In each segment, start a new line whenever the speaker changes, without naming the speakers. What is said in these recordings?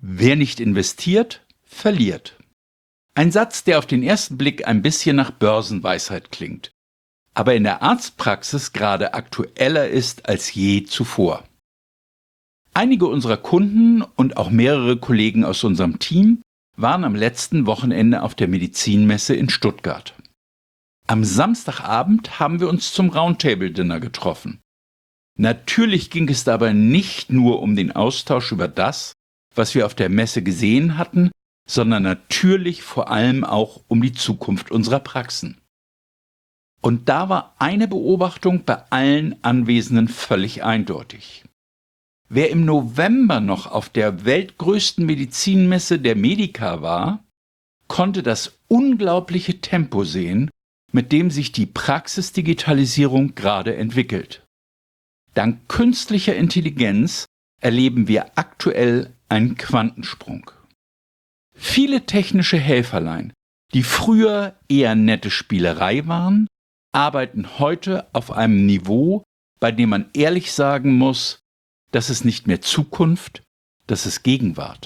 Wer nicht investiert, verliert. Ein Satz, der auf den ersten Blick ein bisschen nach Börsenweisheit klingt, aber in der Arztpraxis gerade aktueller ist als je zuvor. Einige unserer Kunden und auch mehrere Kollegen aus unserem Team waren am letzten Wochenende auf der Medizinmesse in Stuttgart. Am Samstagabend haben wir uns zum Roundtable-Dinner getroffen. Natürlich ging es dabei nicht nur um den Austausch über das, was wir auf der Messe gesehen hatten, sondern natürlich vor allem auch um die Zukunft unserer Praxen. Und da war eine Beobachtung bei allen Anwesenden völlig eindeutig. Wer im November noch auf der weltgrößten Medizinmesse der Medica war, konnte das unglaubliche Tempo sehen, mit dem sich die Praxisdigitalisierung gerade entwickelt. Dank künstlicher Intelligenz erleben wir aktuell einen Quantensprung. Viele technische Helferlein, die früher eher nette Spielerei waren, arbeiten heute auf einem Niveau, bei dem man ehrlich sagen muss, das ist nicht mehr Zukunft, das ist Gegenwart.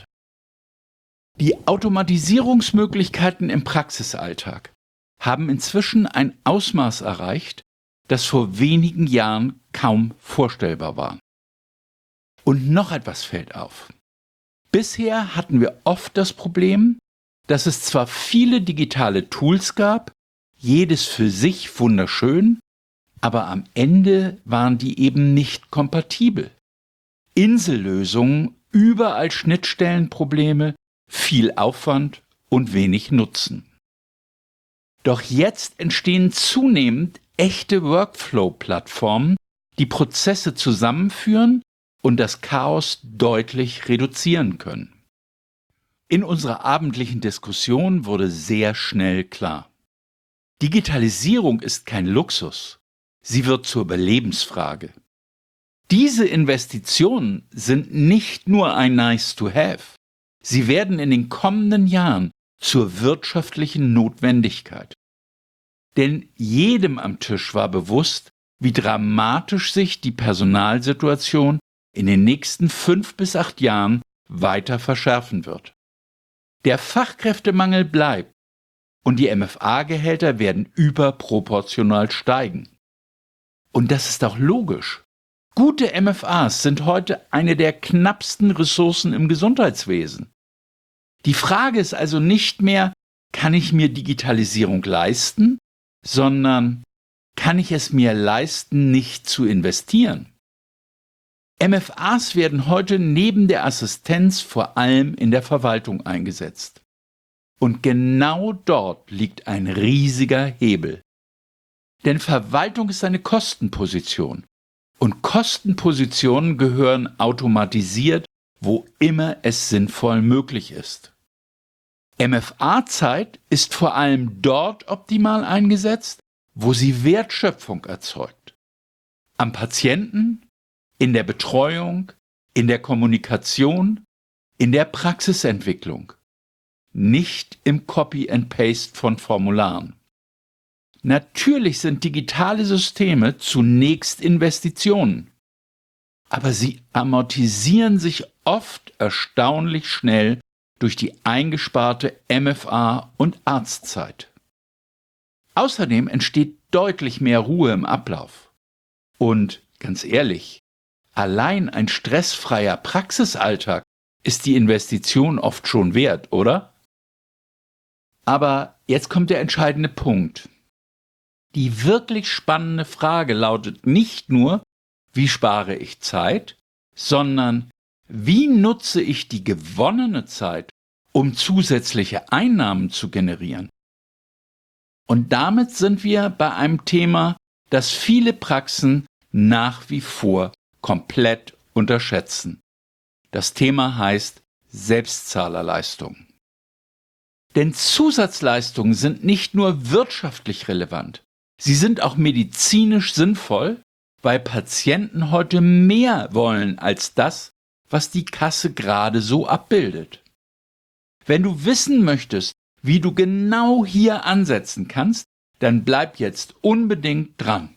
Die Automatisierungsmöglichkeiten im Praxisalltag haben inzwischen ein Ausmaß erreicht, das vor wenigen Jahren kaum vorstellbar war. Und noch etwas fällt auf. Bisher hatten wir oft das Problem, dass es zwar viele digitale Tools gab, jedes für sich wunderschön, aber am Ende waren die eben nicht kompatibel. Insellösungen, überall Schnittstellenprobleme, viel Aufwand und wenig Nutzen. Doch jetzt entstehen zunehmend echte Workflow-Plattformen, die Prozesse zusammenführen und das Chaos deutlich reduzieren können. In unserer abendlichen Diskussion wurde sehr schnell klar: Digitalisierung ist kein Luxus, sie wird zur Überlebensfrage. Diese Investitionen sind nicht nur ein Nice-to-have, sie werden in den kommenden Jahren zur wirtschaftlichen Notwendigkeit. Denn jedem am Tisch war bewusst, wie dramatisch sich die Personalsituation in den nächsten 5 bis 8 Jahren weiter verschärfen wird. Der Fachkräftemangel bleibt und die MFA-Gehälter werden überproportional steigen. Und das ist auch logisch. Gute MFAs sind heute eine der knappsten Ressourcen im Gesundheitswesen. Die Frage ist also nicht mehr, kann ich mir Digitalisierung leisten, sondern kann ich es mir leisten, nicht zu investieren? MFAs werden heute neben der Assistenz vor allem in der Verwaltung eingesetzt. Und genau dort liegt ein riesiger Hebel. Denn Verwaltung ist eine Kostenposition. Und Kostenpositionen gehören automatisiert, wo immer es sinnvoll möglich ist. MFA-Zeit ist vor allem dort optimal eingesetzt, wo sie Wertschöpfung erzeugt. Am Patienten, in der Betreuung, in der Kommunikation, in der Praxisentwicklung. Nicht im Copy and Paste von Formularen. Natürlich sind digitale Systeme zunächst Investitionen, aber sie amortisieren sich oft erstaunlich schnell durch die eingesparte MFA- und Arztzeit. Außerdem entsteht deutlich mehr Ruhe im Ablauf. Und ganz ehrlich, allein ein stressfreier Praxisalltag ist die Investition oft schon wert, oder? Aber jetzt kommt der entscheidende Punkt. Die wirklich spannende Frage lautet nicht nur, wie spare ich Zeit, sondern wie nutze ich die gewonnene Zeit, um zusätzliche Einnahmen zu generieren? Und damit sind wir bei einem Thema, das viele Praxen nach wie vor komplett unterschätzen. Das Thema heißt Selbstzahlerleistung. Denn Zusatzleistungen sind nicht nur wirtschaftlich relevant, sie sind auch medizinisch sinnvoll, weil Patienten heute mehr wollen als das, was die Kasse gerade so abbildet. Wenn du wissen möchtest, wie du genau hier ansetzen kannst, dann bleib jetzt unbedingt dran.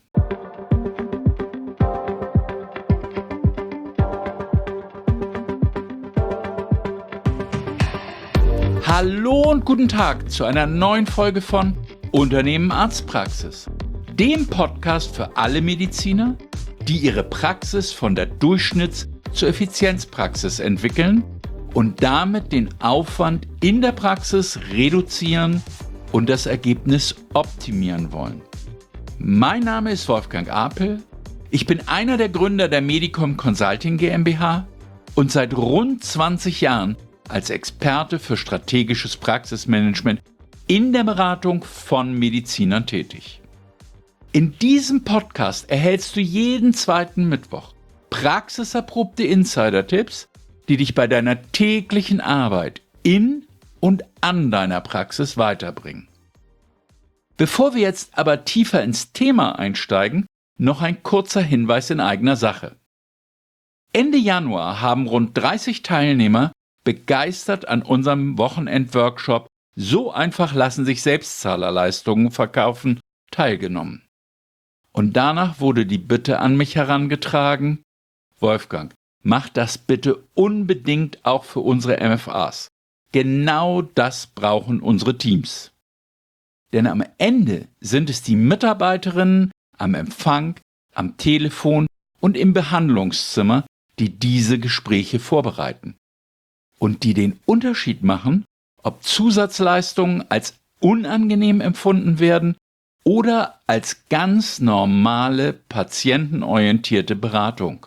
Hallo und guten Tag zu einer neuen Folge von Unternehmen Arztpraxis, dem Podcast für alle Mediziner, die ihre Praxis von der Durchschnitts- zur Effizienzpraxis entwickeln und damit den Aufwand in der Praxis reduzieren und das Ergebnis optimieren wollen. Mein Name ist Wolfgang Apel, ich bin einer der Gründer der Medicom Consulting GmbH und seit rund 20 Jahren als Experte für strategisches Praxismanagement in der Beratung von Medizinern tätig. In diesem Podcast erhältst du jeden zweiten Mittwoch praxiserprobte Insider-Tipps, die dich bei deiner täglichen Arbeit in und an deiner Praxis weiterbringen. Bevor wir jetzt aber tiefer ins Thema einsteigen, noch ein kurzer Hinweis in eigener Sache. Ende Januar haben rund 30 Teilnehmer begeistert an unserem Wochenend-Workshop "So einfach lassen sich Selbstzahlerleistungen verkaufen" teilgenommen. Und danach wurde die Bitte an mich herangetragen: Wolfgang, mach das bitte unbedingt auch für unsere MFAs. Genau das brauchen unsere Teams. Denn am Ende sind es die Mitarbeiterinnen am Empfang, am Telefon und im Behandlungszimmer, die diese Gespräche vorbereiten und die den Unterschied machen, ob Zusatzleistungen als unangenehm empfunden werden oder als ganz normale patientenorientierte Beratung.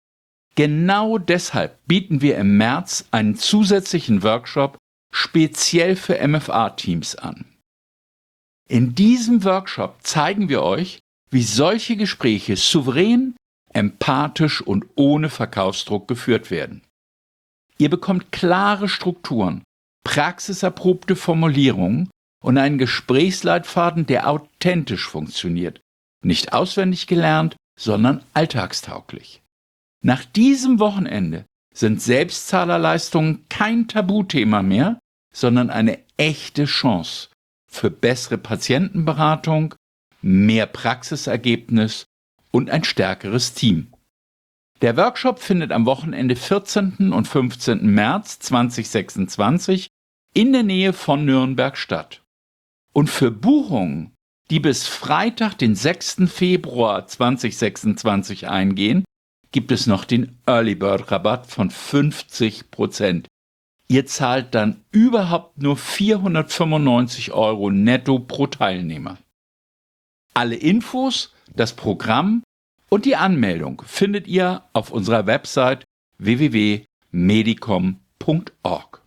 Genau deshalb bieten wir im März einen zusätzlichen Workshop speziell für MFA-Teams an. In diesem Workshop zeigen wir euch, wie solche Gespräche souverän, empathisch und ohne Verkaufsdruck geführt werden. Ihr bekommt klare Strukturen, praxiserprobte Formulierungen und einen Gesprächsleitfaden, der authentisch funktioniert, nicht auswendig gelernt, sondern alltagstauglich. Nach diesem Wochenende sind Selbstzahlerleistungen kein Tabuthema mehr, sondern eine echte Chance für bessere Patientenberatung, mehr Praxisergebnis und ein stärkeres Team. Der Workshop findet am Wochenende 14. und 15. März 2026 in der Nähe von Nürnberg statt. Und für Buchungen, die bis Freitag, den 6. Februar 2026 eingehen, gibt es noch den Early Bird Rabatt von 50%. Ihr zahlt dann überhaupt nur 495 € netto pro Teilnehmer. Alle Infos, das Programm und die Anmeldung findet ihr auf unserer Website www.medicom.org.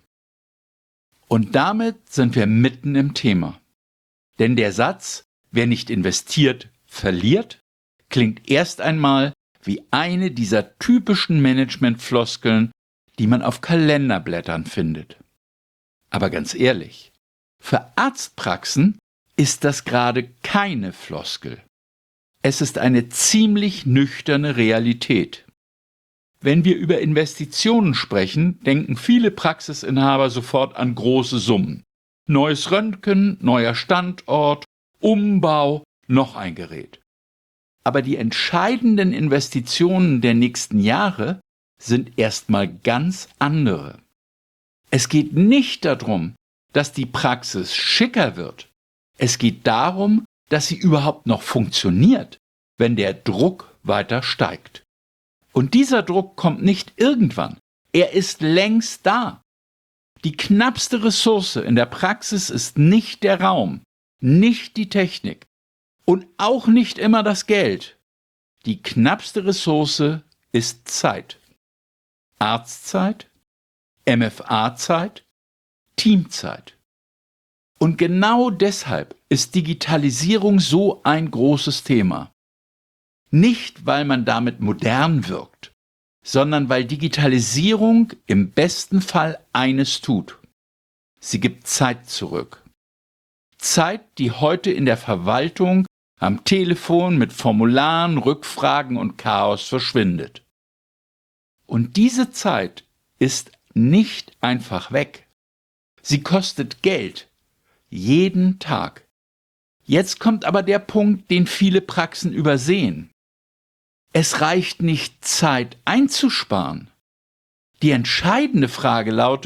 Und damit sind wir mitten im Thema. Denn der Satz, wer nicht investiert, verliert, klingt erst einmal wie eine dieser typischen Managementfloskeln, die man auf Kalenderblättern findet. Aber ganz ehrlich, für Arztpraxen ist das gerade keine Floskel. Es ist eine ziemlich nüchterne Realität. Wenn wir über Investitionen sprechen, denken viele Praxisinhaber sofort an große Summen. Neues Röntgen, neuer Standort, Umbau, noch ein Gerät. Aber die entscheidenden Investitionen der nächsten Jahre sind erstmal ganz andere. Es geht nicht darum, dass die Praxis schicker wird. Es geht darum, dass sie überhaupt noch funktioniert, wenn der Druck weiter steigt. Und dieser Druck kommt nicht irgendwann, er ist längst da. Die knappste Ressource in der Praxis ist nicht der Raum, nicht die Technik und auch nicht immer das Geld. Die knappste Ressource ist Zeit. Arztzeit, MFA-Zeit, Teamzeit. Und genau deshalb ist Digitalisierung so ein großes Thema. Nicht, weil man damit modern wirkt, sondern weil Digitalisierung im besten Fall eines tut: Sie gibt Zeit zurück. Zeit, die heute in der Verwaltung, am Telefon mit Formularen, Rückfragen und Chaos verschwindet. Und diese Zeit ist nicht einfach weg. Sie kostet Geld. Jeden Tag. Jetzt kommt aber der Punkt, den viele Praxen übersehen. Es reicht nicht, Zeit einzusparen. Die entscheidende Frage lautet,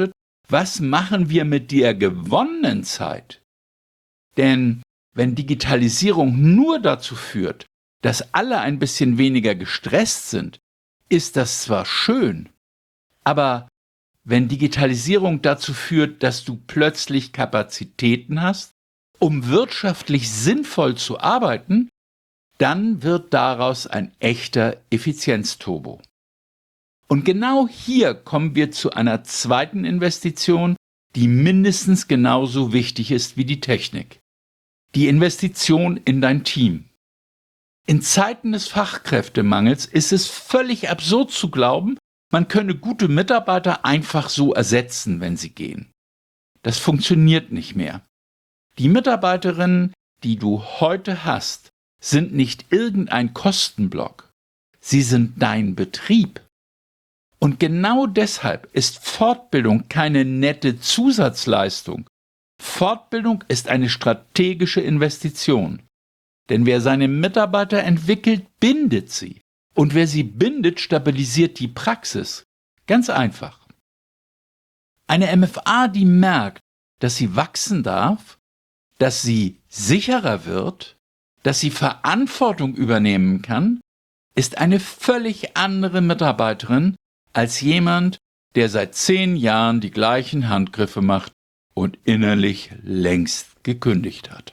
Was machen wir mit der gewonnenen Zeit? Denn wenn Digitalisierung nur dazu führt, dass alle ein bisschen weniger gestresst sind, ist das zwar schön, aber wenn Digitalisierung dazu führt, dass du plötzlich Kapazitäten hast, um wirtschaftlich sinnvoll zu arbeiten, dann wird daraus ein echter Effizienzturbo. Und genau hier kommen wir zu einer zweiten Investition, die mindestens genauso wichtig ist wie die Technik. Die Investition in dein Team. In Zeiten des Fachkräftemangels ist es völlig absurd zu glauben, man könne gute Mitarbeiter einfach so ersetzen, wenn sie gehen. Das funktioniert nicht mehr. Die Mitarbeiterinnen, die du heute hast, sind nicht irgendein Kostenblock. Sie sind dein Betrieb. Und genau deshalb ist Fortbildung keine nette Zusatzleistung. Fortbildung ist eine strategische Investition. Denn wer seine Mitarbeiter entwickelt, bindet sie. Und wer sie bindet, stabilisiert die Praxis. Ganz einfach. Eine MFA, die merkt, dass sie wachsen darf, dass sie sicherer wird, dass sie Verantwortung übernehmen kann, ist eine völlig andere Mitarbeiterin als jemand, der seit 10 Jahren die gleichen Handgriffe macht und innerlich längst gekündigt hat.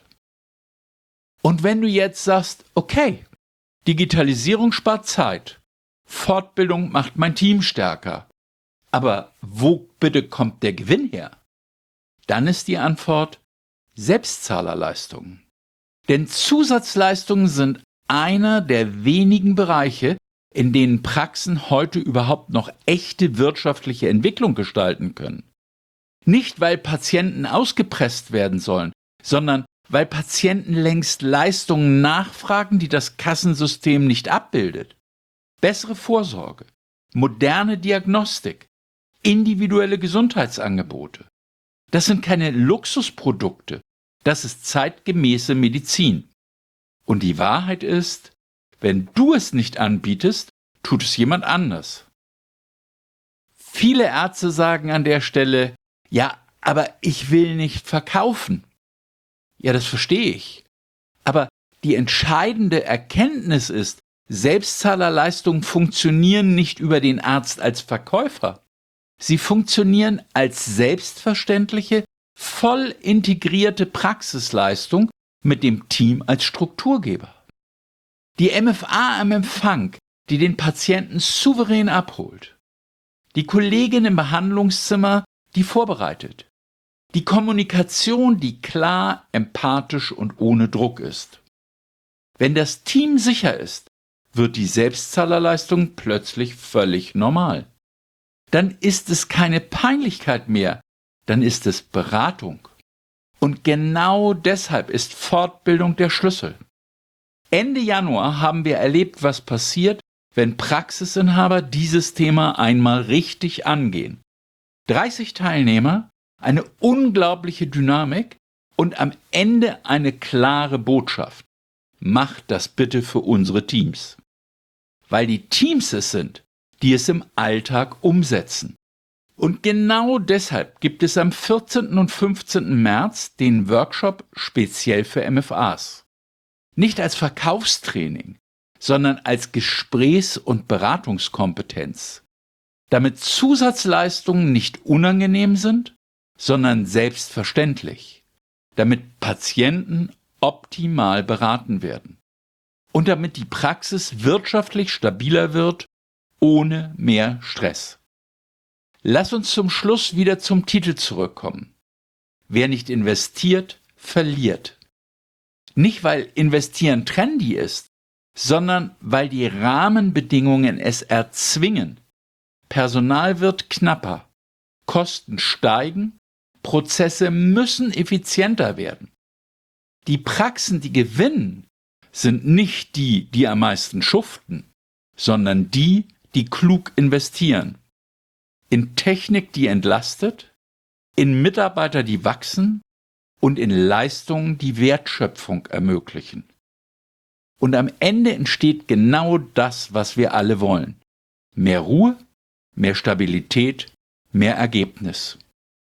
Und wenn du jetzt sagst, okay, Digitalisierung spart Zeit, Fortbildung macht mein Team stärker, aber wo bitte kommt der Gewinn her? Dann ist die Antwort Selbstzahlerleistungen. Denn Zusatzleistungen sind einer der wenigen Bereiche, in denen Praxen heute überhaupt noch echte wirtschaftliche Entwicklung gestalten können. Nicht, weil Patienten ausgepresst werden sollen, sondern weil Patienten längst Leistungen nachfragen, die das Kassensystem nicht abbildet. Bessere Vorsorge, moderne Diagnostik, individuelle Gesundheitsangebote. Das sind keine Luxusprodukte, das ist zeitgemäße Medizin. Und die Wahrheit ist, wenn du es nicht anbietest, tut es jemand anders. Viele Ärzte sagen an der Stelle, ja, aber ich will nicht verkaufen. Ja, das verstehe ich. Aber die entscheidende Erkenntnis ist, Selbstzahlerleistungen funktionieren nicht über den Arzt als Verkäufer. Sie funktionieren als selbstverständliche, voll integrierte Praxisleistung mit dem Team als Strukturgeber. Die MFA am Empfang, die den Patienten souverän abholt. Die Kollegin im Behandlungszimmer, die vorbereitet. Die Kommunikation, die klar, empathisch und ohne Druck ist. Wenn das Team sicher ist, wird die Selbstzahlerleistung plötzlich völlig normal. Dann ist es keine Peinlichkeit mehr, dann ist es Beratung. Und genau deshalb ist Fortbildung der Schlüssel. Ende Januar haben wir erlebt, was passiert, wenn Praxisinhaber dieses Thema einmal richtig angehen. 30 Teilnehmer, eine unglaubliche Dynamik und am Ende eine klare Botschaft. Macht das bitte für unsere Teams. Weil die Teams es sind, die es im Alltag umsetzen. Und genau deshalb gibt es am 14. und 15. März den Workshop speziell für MFAs. Nicht als Verkaufstraining, sondern als Gesprächs- und Beratungskompetenz. Damit Zusatzleistungen nicht unangenehm sind, sondern selbstverständlich. Damit Patienten optimal beraten werden. Und damit die Praxis wirtschaftlich stabiler wird, ohne mehr Stress. Lass uns zum Schluss wieder zum Titel zurückkommen. Wer nicht investiert, verliert. Nicht, weil Investieren trendy ist, sondern weil die Rahmenbedingungen es erzwingen. Personal wird knapper, Kosten steigen, Prozesse müssen effizienter werden. Die Praxen, die gewinnen, sind nicht die, die am meisten schuften, sondern die, die klug investieren. In Technik, die entlastet, in Mitarbeiter, die wachsen und in Leistungen, die Wertschöpfung ermöglichen. Und am Ende entsteht genau das, was wir alle wollen. Mehr Ruhe, mehr Stabilität, mehr Ergebnis.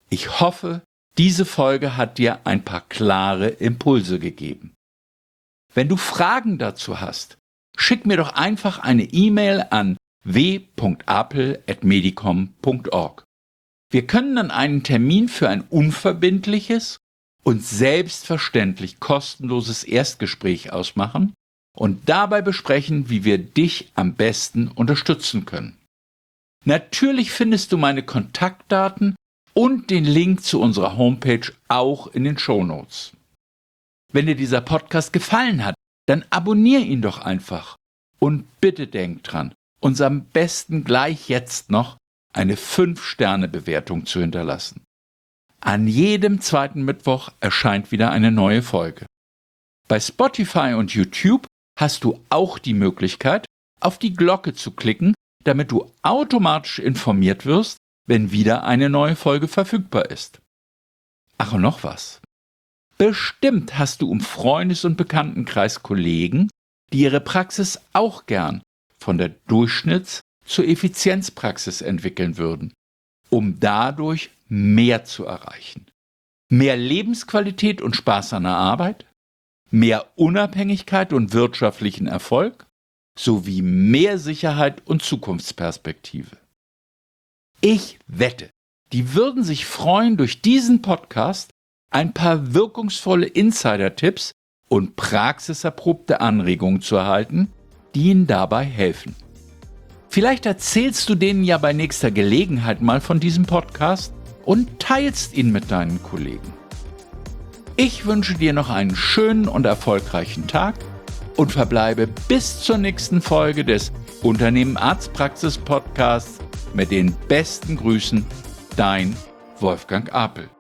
Ich hoffe, diese Folge hat dir ein paar klare Impulse gegeben. Wenn du Fragen dazu hast, schick mir doch einfach eine E-Mail an w.apel@medicom.org. Wir können dann einen Termin für ein unverbindliches und selbstverständlich kostenloses Erstgespräch ausmachen und dabei besprechen, wie wir dich am besten unterstützen können. Natürlich findest du meine Kontaktdaten und den Link zu unserer Homepage auch in den Shownotes. Wenn dir dieser Podcast gefallen hat, dann abonniere ihn doch einfach. Und bitte denk dran, uns am besten gleich jetzt noch eine 5-Sterne-Bewertung zu hinterlassen. An jedem zweiten Mittwoch erscheint wieder eine neue Folge. Bei Spotify und YouTube hast du auch die Möglichkeit, auf die Glocke zu klicken, damit du automatisch informiert wirst, wenn wieder eine neue Folge verfügbar ist. Ach, und noch was. Bestimmt hast du im Freundes- und Bekanntenkreis Kollegen, die ihre Praxis auch gern von der Durchschnitts- zur Effizienzpraxis entwickeln würden, um dadurch mehr zu erreichen. Mehr Lebensqualität und Spaß an der Arbeit, mehr Unabhängigkeit und wirtschaftlichen Erfolg, sowie mehr Sicherheit und Zukunftsperspektive. Ich wette, die würden sich freuen, durch diesen Podcast ein paar wirkungsvolle Insider-Tipps und praxiserprobte Anregungen zu erhalten, die ihnen dabei helfen. Vielleicht erzählst du denen ja bei nächster Gelegenheit mal von diesem Podcast und teilst ihn mit deinen Kollegen. Ich wünsche dir noch einen schönen und erfolgreichen Tag und verbleibe bis zur nächsten Folge des Unternehmen Arztpraxis Podcasts mit den besten Grüßen, dein Wolfgang Apel.